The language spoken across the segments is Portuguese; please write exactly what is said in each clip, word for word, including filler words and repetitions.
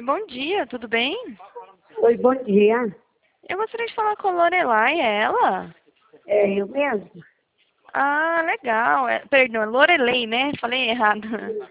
bom dia, tudo bem? Oi, bom dia. Eu gostaria de falar com a Lorelai, é ela? É eu mesmo? Ah, legal. É, perdão, é Lorelei, né? Falei errado.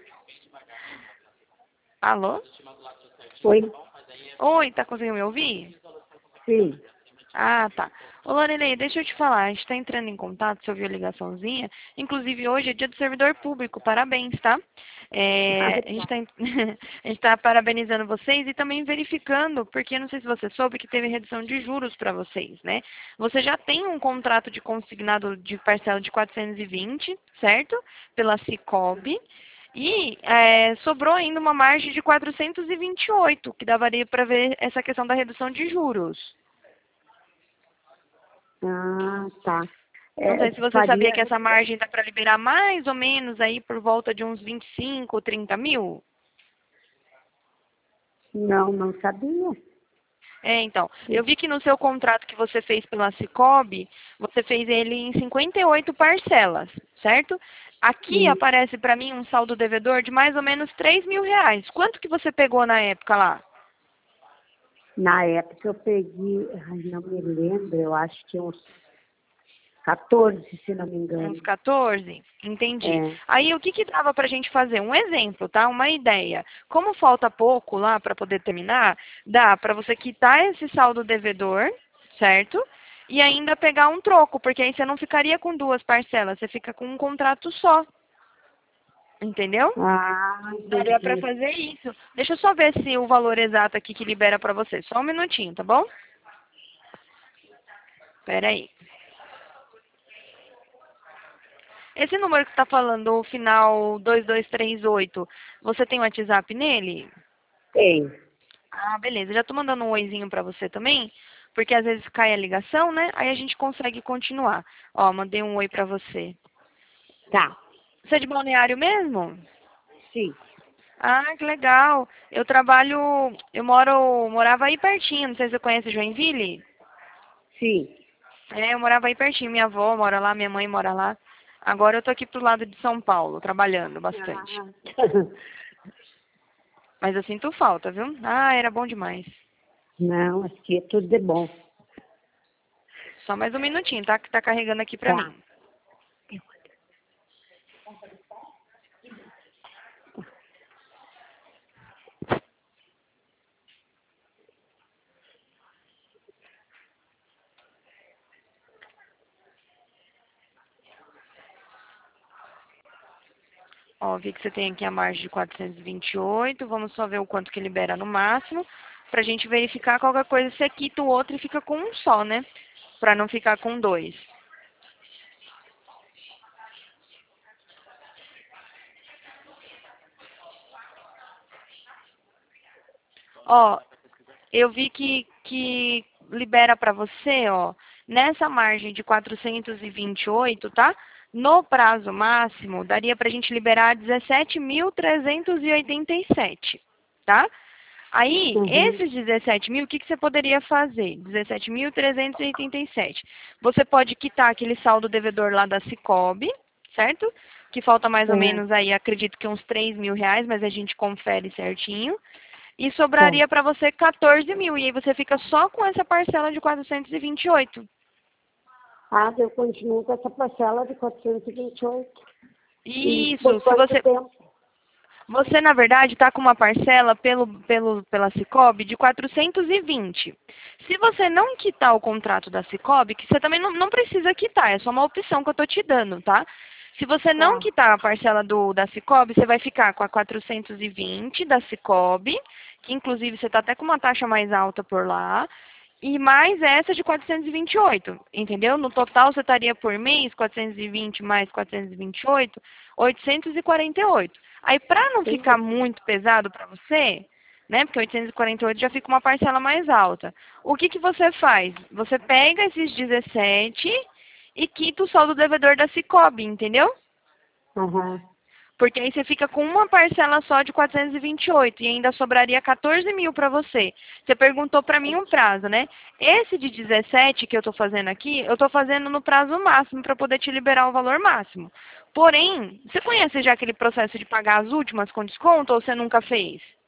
Alô? Oi? Oi, tá conseguindo me ouvir? Sim. Ah, tá. Ô, Lorelei, deixa eu te falar, a gente está entrando em contato, você ouviu a ligaçãozinha. Inclusive, hoje é dia do servidor público, parabéns, tá? É, a gente está parabenizando vocês e também verificando, porque não sei se você soube que teve redução de juros para vocês, né? Você já tem um contrato de consignado de parcela de quatrocentos e vinte, certo? Pela Cicobi. E é, sobrou ainda uma margem de quatrocentos e vinte e oito, que daria para ver essa questão da redução de juros. Ah, tá. Não É, sei se você sabia faria... que essa margem está para liberar mais ou menos aí por volta de uns vinte e cinco, trinta mil. Não, não sabia. É, então, eu vi que no seu contrato que você fez pela Cicobi, você fez ele em cinquenta e oito parcelas, certo? Aqui Sim. aparece para mim um saldo devedor de mais ou menos três mil reais. Quanto que você pegou na época lá? Na época eu peguei, ai, não me lembro, eu acho que uns quatorze, se não me Uns engano. quatorze? Entendi. É. Aí o que que dava pra gente fazer? Um exemplo, tá? Uma ideia. Como falta pouco lá para poder terminar, dá para você quitar esse saldo devedor, certo? E ainda pegar um troco, porque aí você não ficaria com duas parcelas, você fica com um contrato só. Entendeu? Ah, Daria para entendi. fazer isso. Deixa eu só ver se o valor exato aqui que libera para você. Só um minutinho, tá bom? Pera aí. Esse número que está falando, o final dois dois três oito, você tem o WhatsApp nele? Tem. Ah, beleza. Já tô mandando um oizinho para você também, porque às vezes cai a ligação, né? Aí a gente consegue continuar. Ó, mandei um oi para você. Tá. Você é de Balneário mesmo? Sim. Ah, que legal. Eu trabalho, eu moro, morava aí pertinho, não sei se você conhece Joinville? Sim. É, eu morava aí pertinho, minha avó mora lá, minha mãe mora lá. Agora eu tô aqui pro lado de São Paulo, trabalhando bastante. Ah. Mas eu sinto falta, viu? Ah, era bom demais. Não, aqui é tudo de bom. Só mais um minutinho, tá? Que tá carregando aqui pra Tá. mim. Ó, vi que você tem aqui a margem de quatrocentos e vinte e oito. Vamos só ver o quanto que libera no máximo. Pra gente verificar qualquer coisa, você quita o outro e fica com um só, né? Pra não ficar com dois. Ó, eu vi que, que libera pra você, ó, nessa margem de quatrocentos e vinte e oito, tá? No prazo máximo, daria pra gente liberar dezessete mil trezentos e oitenta e sete, tá? Aí, Uhum. esses dezessete mil, o que, que você poderia fazer? dezessete mil trezentos e oitenta e sete. Você pode quitar aquele saldo devedor lá da Cicobi, certo? Que falta mais ou É. menos aí, acredito que uns três mil reais, mas a gente confere certinho. E Tá. sobraria para você quatorze mil. E aí você fica só com essa parcela de quatrocentos e vinte e oito. Ah, eu continuo com essa parcela de quatrocentos e vinte e oito. E Isso, por se quanto você tempo? Você, na verdade, está com uma parcela pelo, pelo, pela Cicobi de quatrocentos e vinte. Se você não quitar o contrato da Cicobi, que você também não, não precisa quitar, é só uma opção que eu estou te dando, tá? Se você não Tá. quitar a parcela do, da Cicobi, você vai ficar com a quatrocentos e vinte da Cicobi, que inclusive você está até com uma taxa mais alta por lá, e mais essa de quatrocentos e vinte e oito, entendeu? No total você estaria por mês, quatrocentos e vinte mais quatrocentos e vinte e oito, oitocentos e quarenta e oito. Aí, para não ficar Sim. muito pesado para você, né, porque oitocentos e quarenta e oito já fica uma parcela mais alta, o que, que você faz? Você pega esses dezessete e quita o saldo devedor da Cicobi, entendeu? Aham. Porque aí você fica com uma parcela só de quatrocentos e vinte e oito e ainda sobraria quatorze mil para você. Você perguntou para mim um prazo, né? Esse de dezessete que eu estou fazendo aqui, eu estou fazendo no prazo máximo para poder te liberar o valor máximo. Porém, você conhece já aquele processo de pagar as últimas com desconto ou você nunca fez?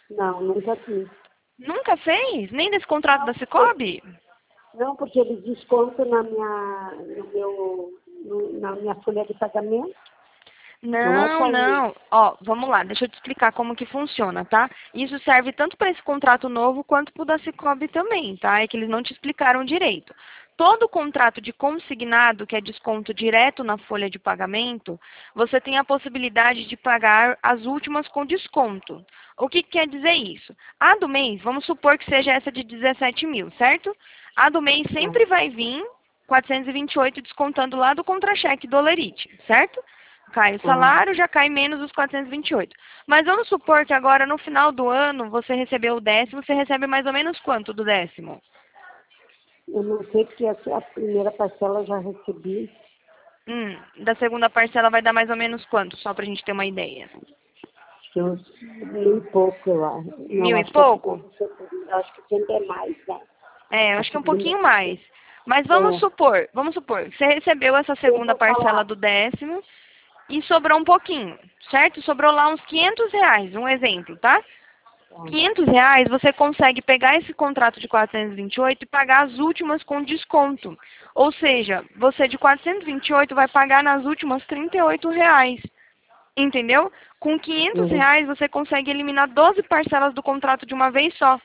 Não, nunca fiz. Nunca fez? Nem desse contrato da Cicobi? Não, porque eles descontam na minha, no meu, no- na minha folha de pagamento. Não é Não, só isso. não. Ó, vamos lá, deixa eu te explicar como que funciona, tá? Isso serve tanto para esse contrato novo quanto para o da Cicobi também, tá? É que eles não te explicaram direito. Todo contrato de consignado, que é desconto direto na folha de pagamento, você tem a possibilidade de pagar as últimas com desconto. O que, que quer dizer isso? A do mês, vamos supor que seja essa de dezessete mil, certo? A do mês sempre vai vir quatrocentos e vinte e oito descontando lá do contra-cheque do Olerite, certo? Cai o Ah, salário, já cai menos os quatrocentos e vinte e oito. Mas vamos supor que agora, no final do ano, você recebeu o décimo, você recebe mais ou menos quanto do décimo? eu não sei porque a, a primeira parcela eu já recebi. Hum, da segunda parcela vai dar mais ou menos quanto, só pra gente ter uma ideia? Acho que uns mil e pouco, eu acho. Não, Mil e acho que, pouco? é, acho que sempre é mais, né? É, eu A acho que é um segunda pouquinho parcela. mais. Mas vamos É, supor, vamos supor, você recebeu essa eu segunda vou parcela falar. do décimo e sobrou um pouquinho, certo? Sobrou lá uns quinhentos reais, um exemplo, tá? Tá. quinhentos reais, você consegue pegar esse contrato de quatrocentos e vinte e oito e pagar as últimas com desconto. Ou seja, você de quatrocentos e vinte e oito vai pagar nas últimas trinta e oito reais. Entendeu? Com quinhentos Uhum. reais você consegue eliminar doze parcelas do contrato de uma vez só.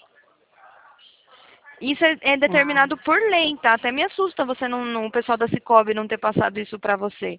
Isso é, é Ah, determinado por lei, tá? Até me assusta você não, não- o pessoal da Cicobi não ter passado isso pra você.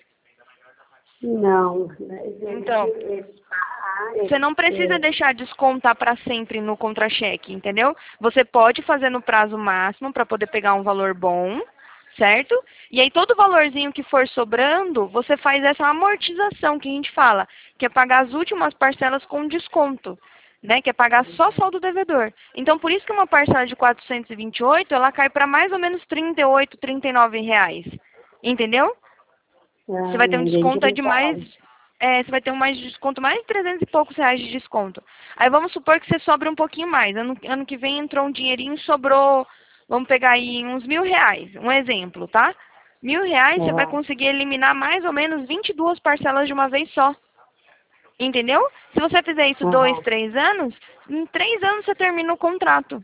não, né, eles, Então, eles, ah, você eles, não precisa é, deixar descontar para sempre no contra-cheque, entendeu? Você pode fazer no prazo máximo para poder pegar um valor bom, certo? E aí todo valorzinho que for sobrando, você faz essa amortização que a gente fala, que é pagar as últimas parcelas com desconto, né? Que é pagar só saldo devedor. Então por isso que uma parcela de quatrocentos e vinte e oito, ela cai para mais ou menos trinta e oito, trinta e nove reais. Entendeu? Você ah, vai ter um ninguém desconto aí me de mais, fala. é, você vai ter um mais de desconto, mais de trezentos e poucos reais de desconto. Aí vamos supor que você sobra um pouquinho mais. Ano, ano que vem entrou um dinheirinho, sobrou, vamos pegar aí uns mil reais, um exemplo, tá? Mil reais você vai Ah, conseguir eliminar mais ou menos vinte e duas parcelas de uma vez só. Entendeu? Se você fizer isso dois, aham. três anos, em três anos você termina o contrato.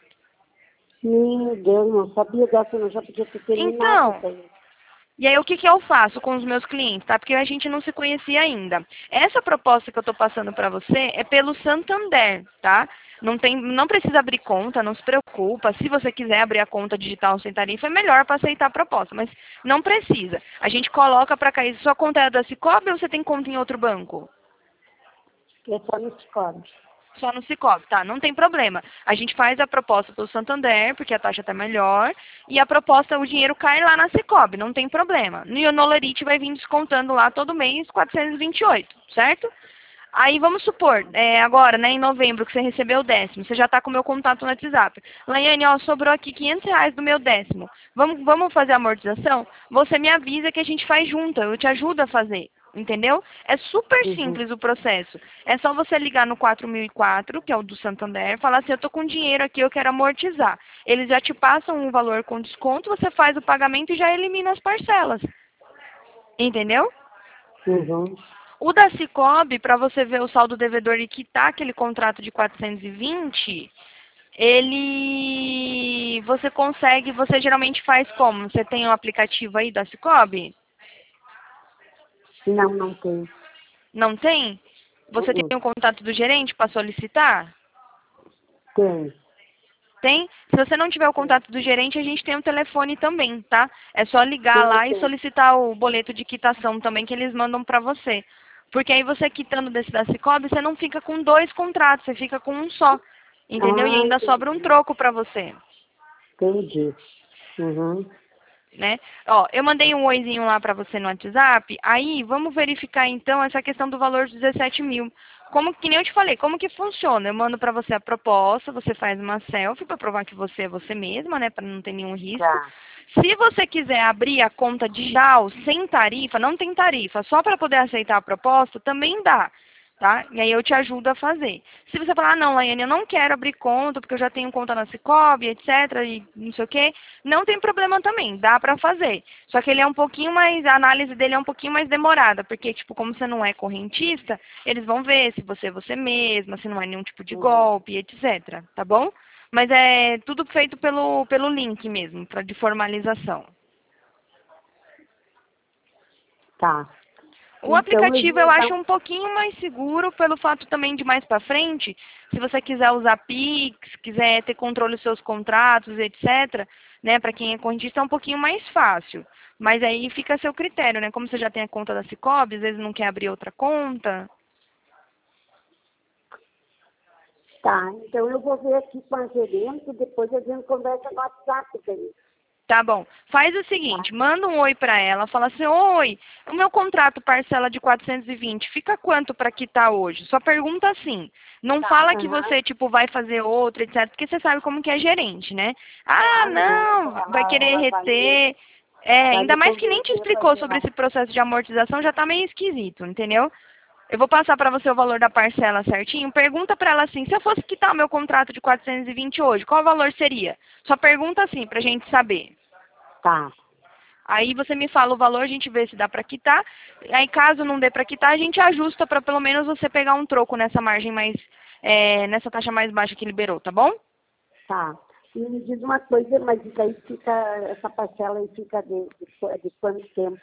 Meu Deus, não sabia dessa, não já podia ter terminado Então, isso aí. e aí, o que, que eu faço com os meus clientes, tá? Porque a gente não se conhecia ainda. Essa proposta que eu estou passando para você é pelo Santander, tá? Não, tem, não precisa abrir conta, não se preocupa. Se você quiser abrir a conta digital sem tarifa, é melhor para aceitar a proposta, mas não precisa. A gente coloca para cair. Sua conta é da Cicobi ou você tem conta em outro banco? É só no Cicobi. Só no Cicobi, tá? Não tem problema. A gente faz a proposta pelo Santander, porque a taxa está melhor, e a proposta, o dinheiro cai lá na Cicobi, não tem problema. No Ionolerite vai vir descontando lá todo mês quatrocentos e vinte e oito, certo? Aí vamos supor, é, agora, né, em novembro, que você recebeu o décimo, você já está com o meu contato no WhatsApp. Laiane, ó, sobrou aqui quinhentos reais do meu décimo. Vamos, vamos fazer a amortização? Você me avisa que a gente faz junto, eu te ajudo a fazer. Entendeu? É super Uhum. simples o processo. É só você ligar no quatro mil e quatro, que é o do Santander, falar assim, eu tô com dinheiro aqui, eu quero amortizar. Eles já te passam um valor com desconto, você faz o pagamento e já elimina as parcelas. Entendeu? Uhum. O da Cicobi, para você ver o saldo devedor e quitar aquele contrato de quatrocentos e vinte, ele... Você consegue, você geralmente faz como? Você tem um aplicativo aí da Cicobi? Não, não tem. Não tem? Você tem Uhum. o contato do gerente para solicitar? Tem. Tem? Se você não tiver o contato do gerente, a gente tem o telefone também, tá? É só ligar Tem, lá e tem. solicitar o boleto de quitação também que eles mandam para você. Porque aí você quitando desse da Cicobi, você não fica com dois contratos, você fica com um só. Entendeu? E Ah, ainda sobra um entendi. troco para você. Entendi. Uhum. Né? Ó, eu mandei um oizinho lá para você no WhatsApp. Aí, vamos verificar então essa questão do valor de dezessete mil. Como que nem eu te falei, como que funciona? Eu mando para você a proposta, você faz uma selfie para provar que você é você mesma, né, para não ter nenhum risco. Tá. Se você quiser abrir a conta digital sem tarifa, não tem tarifa, só para poder aceitar a proposta, também dá. tá? E aí eu te ajudo a fazer. Se você falar, ah, não, Laiane, eu não quero abrir conta, porque eu já tenho conta na Sicoob, etcétera, e não sei o quê, não tem problema também, dá pra fazer. Só que ele é um pouquinho mais, a análise dele é um pouquinho mais demorada, porque, tipo, como você não é correntista, eles vão ver se você é você mesma, se não é nenhum tipo de Uhum. golpe, etcétera, tá bom? Mas é tudo feito pelo, pelo link mesmo, pra, de formalização. Tá. O Então, eu aplicativo vou eu dar... acho um pouquinho mais seguro pelo fato também de mais para frente, se você quiser usar Pix, quiser ter controle dos seus contratos, etcétera, né, para quem é correntista é um pouquinho mais fácil. Mas aí fica a seu critério, né? Como você já tem a conta da Sicoob, às vezes não quer abrir outra conta. Tá, então eu vou ver aqui com a gerente, depois a gente conversa no WhatsApp daí. Tá bom. Faz o seguinte, manda um oi para ela, fala assim, oi, o meu contrato parcela de quatrocentos e vinte, fica quanto para quitar hoje? Só pergunta assim. Não Tá, fala que aham. você, tipo, vai fazer outro, etcétera, porque você sabe como que é gerente, né? Ah, Ah, não, não, vai ela, querer ela vai me, reter. É, vai ainda me mais que nem te convencer a explicou fazer sobre lá. esse processo de amortização, já tá meio esquisito, entendeu? Eu vou passar para você o valor da parcela certinho. Pergunta para ela assim, se eu fosse quitar o meu contrato de quatrocentos e vinte hoje, qual o valor seria? Só pergunta assim, pra gente saber. Tá, Aí você me fala o valor, a gente vê se dá para quitar. Aí caso não dê para quitar, a gente ajusta para pelo menos você pegar um troco nessa margem mais, é, nessa taxa mais baixa que liberou, tá bom? tá. E me diz uma coisa, mas isso aí fica, essa parcela aí fica de, de, de quanto tempo?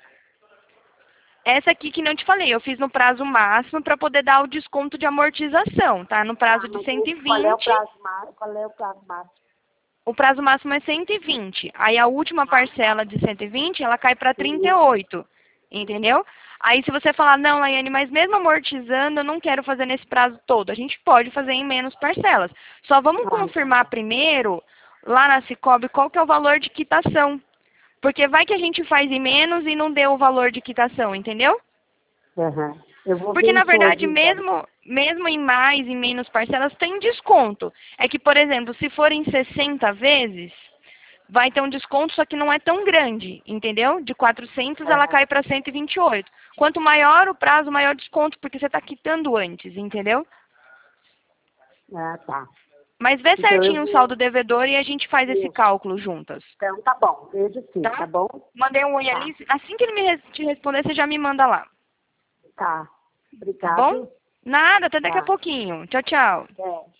Essa aqui que não te falei, eu fiz no prazo máximo para poder dar o desconto de amortização, tá? No prazo Ah, de mas cento e esse, qual é o vinte, prazo máximo? Qual é o prazo máximo? o prazo máximo é cento e vinte. Aí a última parcela de cento e vinte, ela cai para trinta e Uhum. oito, entendeu? Aí se você falar, não, Laiane, mas mesmo amortizando, eu não quero fazer nesse prazo todo. A gente pode fazer em menos parcelas. Só vamos Ah, confirmar primeiro, lá na Sicoob, qual que é o valor de quitação. Porque vai que a gente faz em menos e não deu o valor de quitação, entendeu? uhum. Eu vou Porque, ver na isso hoje, verdade, então. mesmo, mesmo em mais e menos parcelas, tem desconto. É que, por exemplo, se for em sessenta vezes, vai ter um desconto, só que não é tão grande, entendeu? De quatrocentos ela Uhum. cai para cento e vinte e oito. Quanto maior o prazo, maior desconto, porque você está quitando antes, entendeu? Ah, tá. Mas vê Então eu certinho o saldo vou... devedor e a gente faz esse Isso. cálculo juntas, Então tá bom, vejo sim, tá tá? bom? Mandei um oi Tá, ali. Assim que ele me res- te responder, você já me manda lá, tá. tá bom? Obrigado. Nada, até daqui a Tá. pouquinho. Tchau, tchau. É.